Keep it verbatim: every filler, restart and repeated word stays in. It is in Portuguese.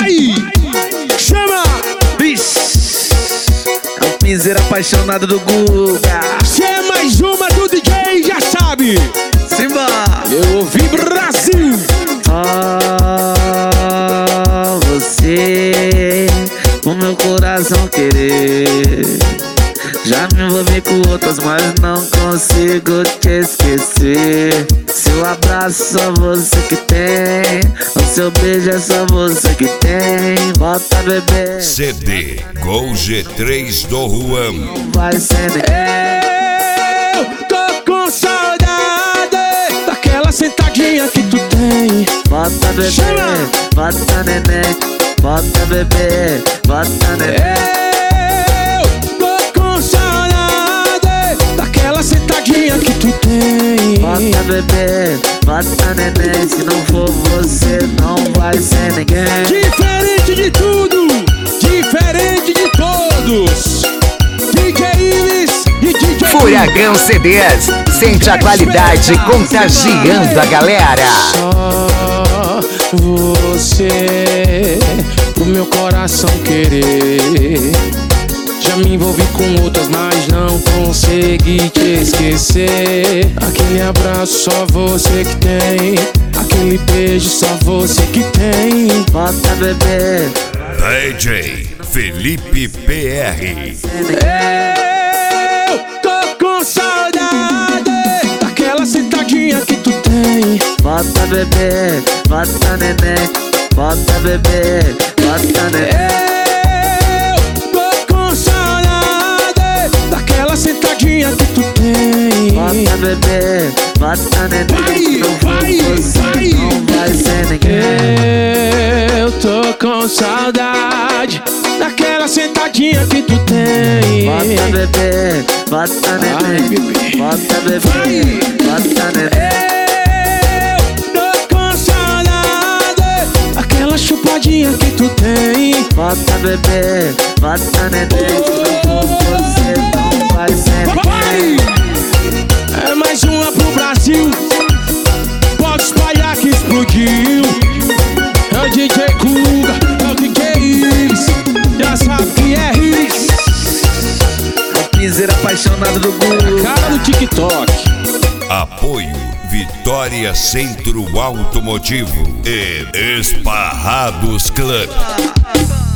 vai, chama. Bicho, é um piseiro apaixonado do Guga. Se é mais uma do D J, já sabe. Simba. Eu ouvi Brasil. Só você, o meu coração querer. Já me envolvi com outras, mas não consigo te esquecer. Seu abraço só você que tem, o seu beijo é só você que tem. Volta, bebê. C D Gol G três do Juan. Não vai ser ninguém. Eu tô com saudade daquela sentadinha que tu tem. Volta, bebê. Chama. Volta, neném. Volta, bebê. Volta, neném. Que tu tem. Bota, bebê, bota, neném. Se não for você, não vai ser ninguém. Diferente de tudo, diferente de todos. D J Ives e D J Furacão C Ds, sente a qualidade contagiando a galera. Só você, o meu coração querer. Já me envolvi com outras, mas não consegui te esquecer. Aquele abraço só você que tem, aquele beijo só você que tem. Bota, bebê. D J Felipe P R. Eu tô com saudade daquela sentadinha que tu tem. Bota, bebê, bota, neném. Bota, bebê, bota, neném. Sentadinha que tu tem. Bota, bebê, bota, neném. Vai, não vai, você, vai. Não vai ser ninguém. Eu tô com saudade daquela sentadinha que tu tem. Bota, bebê, bota, neném. Bota, bebê, vai. Bota, neném. Eu tô com saudade daquela chupadinha que tu tem. Bota, bebê, bota, neném. Se não for você, não vai ser ninguém. É mais uma pro Brasil. Pode espalhar que explodiu. É o D J Guga, é o D J Ives. Já sabe que é hits. É o piseiro apaixonado do Guga. Cara do TikTok. Apoio Vitória Centro Automotivo e Esparrados Club.